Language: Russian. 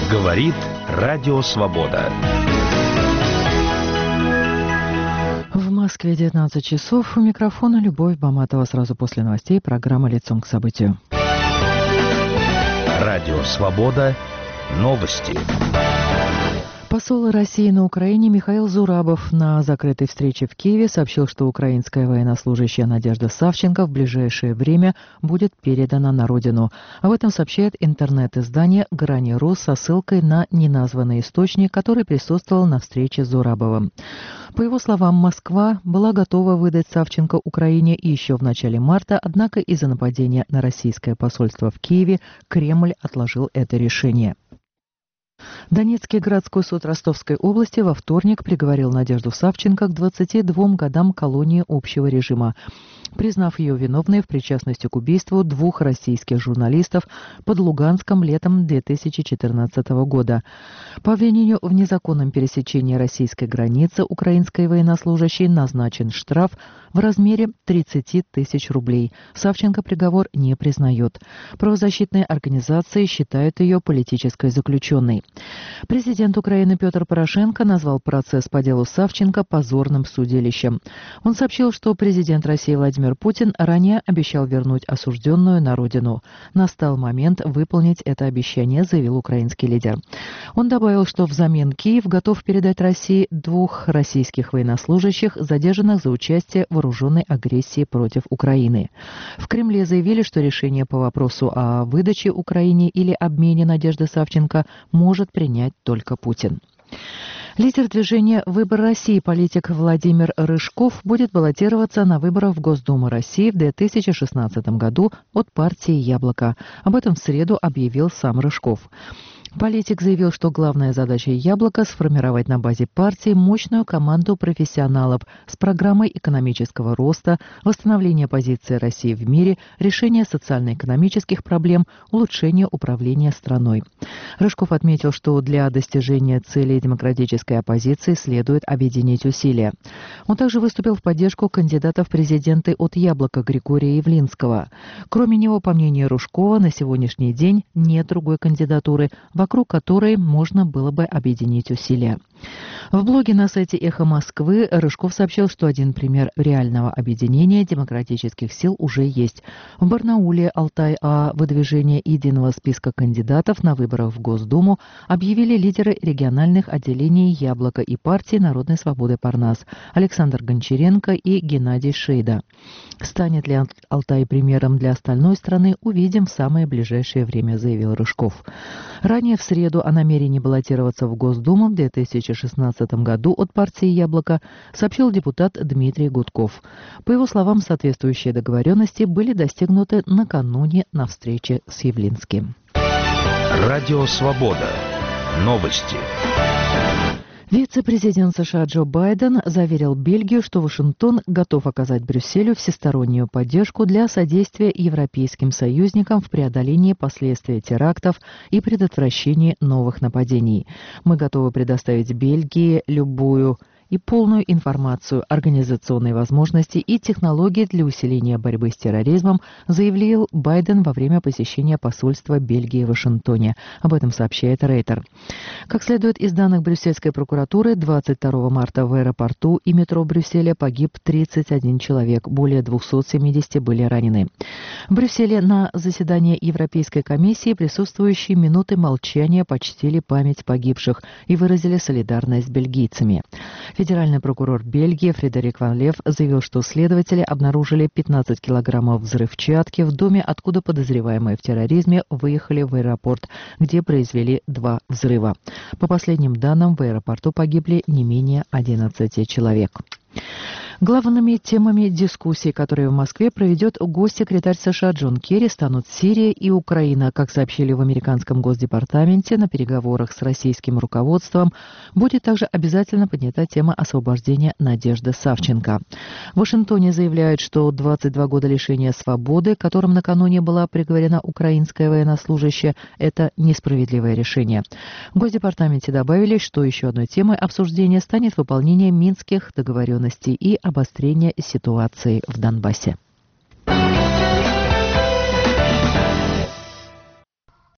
Говорит Радио Свобода. В Москве 19 часов. У микрофона Любовь Баматова. Сразу после новостей программа «Лицом к событию». Радио Свобода. Новости. Посол России на Украине Михаил Зурабов на закрытой встрече в Киеве сообщил, что украинская военнослужащая Надежда Савченко в ближайшее время будет передана на родину. Об этом сообщает интернет-издание «Грани.ру» со ссылкой на неназванный источник, который присутствовал на встрече с Зурабовым. По его словам, Москва была готова выдать Савченко Украине еще в начале марта, однако из-за нападения на российское посольство в Киеве Кремль отложил это решение. Донецкий городской суд Ростовской области во вторник приговорил Надежду Савченко к 22 годам колонии общего режима, признав ее виновной в причастности к убийству двух российских журналистов под Луганском летом 2014 года. По обвинению в незаконном пересечении российской границы украинской военнослужащей назначен штраф в размере 30 тысяч рублей. Савченко приговор не признает. Правозащитные организации считают ее политической заключенной. Президент Украины Петр Порошенко назвал процесс по делу Савченко позорным судилищем. Он сообщил, что президент России Владимир Путин ранее обещал вернуть осужденную на родину. Настал момент выполнить это обещание, заявил украинский лидер. Он добавил, что взамен Киев готов передать России двух российских военнослужащих, задержанных за участие в вооруженной агрессии против Украины. В Кремле заявили, что решение по вопросу о выдаче Украине или обмене Надежды Савченко может принять только Путин. Лидер движения «Выбор России» политик Владимир Рыжков будет баллотироваться на выборах в Госдуму России в 2016 году от партии «Яблоко». Об этом в среду объявил сам Рыжков. Политик заявил, что главная задача «Яблока» – сформировать на базе партии мощную команду профессионалов с программой экономического роста, восстановления позиции России в мире, решения социально-экономических проблем, улучшения управления страной. Рыжков отметил, что для достижения целей демократической оппозиции следует объединить усилия. Он также выступил в поддержку кандидата в президенты от «Яблока» Григория Явлинского. Кроме него, по мнению Рыжкова, на сегодняшний день нет другой кандидатуры, вокруг которой можно было бы объединить усилия. В блоге на сайте «Эхо Москвы» Рыжков сообщил, что один пример реального объединения демократических сил уже есть. В Барнауле Алтай о выдвижении единого списка кандидатов на выборах в Госдуму объявили лидеры региональных отделений «Яблоко» и партии Народной свободы Парнас Александр Гончаренко и Геннадий Шейда. Станет ли Алтай примером для остальной страны, увидим в самое ближайшее время, заявил Рыжков. Ранее в среду о намерении баллотироваться в Госдуму в 2016 году от партии «Яблоко» сообщил депутат Дмитрий Гудков. По его словам, соответствующие договоренности были достигнуты накануне на встрече с Явлинским. Радио Свобода. Новости. Вице-президент США Джо Байден заверил Бельгию, что Вашингтон готов оказать Брюсселю всестороннюю поддержку для содействия европейским союзникам в преодолении последствий терактов и предотвращении новых нападений. Мы готовы предоставить Бельгии любую и полную информацию, организационные возможности и технологии для усиления борьбы с терроризмом, заявил Байден во время посещения посольства Бельгии в Вашингтоне. Об этом сообщает Рейтер. Как следует из данных брюссельской прокуратуры, 22 марта в аэропорту и метро Брюсселя погиб 31 человек, более 270 были ранены. В Брюсселе на заседании Европейской комиссии присутствующие минуты молчания почтили память погибших и выразили солидарность с бельгийцами. Федеральный прокурор Бельгии Фредерик Ван Лев заявил, что следователи обнаружили 15 килограммов взрывчатки в доме, откуда подозреваемые в терроризме выехали в аэропорт, где произвели 2 взрыва. По последним данным, в аэропорту погибли не менее 11 человек. Главными темами дискуссий, которые в Москве проведет госсекретарь США Джон Керри, станут Сирия и Украина. Как сообщили в американском Госдепартаменте, на переговорах с российским руководством будет также обязательно поднята тема освобождения Надежды Савченко. В Вашингтоне заявляют, что 22 года лишения свободы, которым накануне была приговорена украинская военнослужащая, это несправедливое решение. В Госдепартаменте добавили, что еще одной темой обсуждения станет выполнение минских договоренностей и обострение ситуации в Донбассе.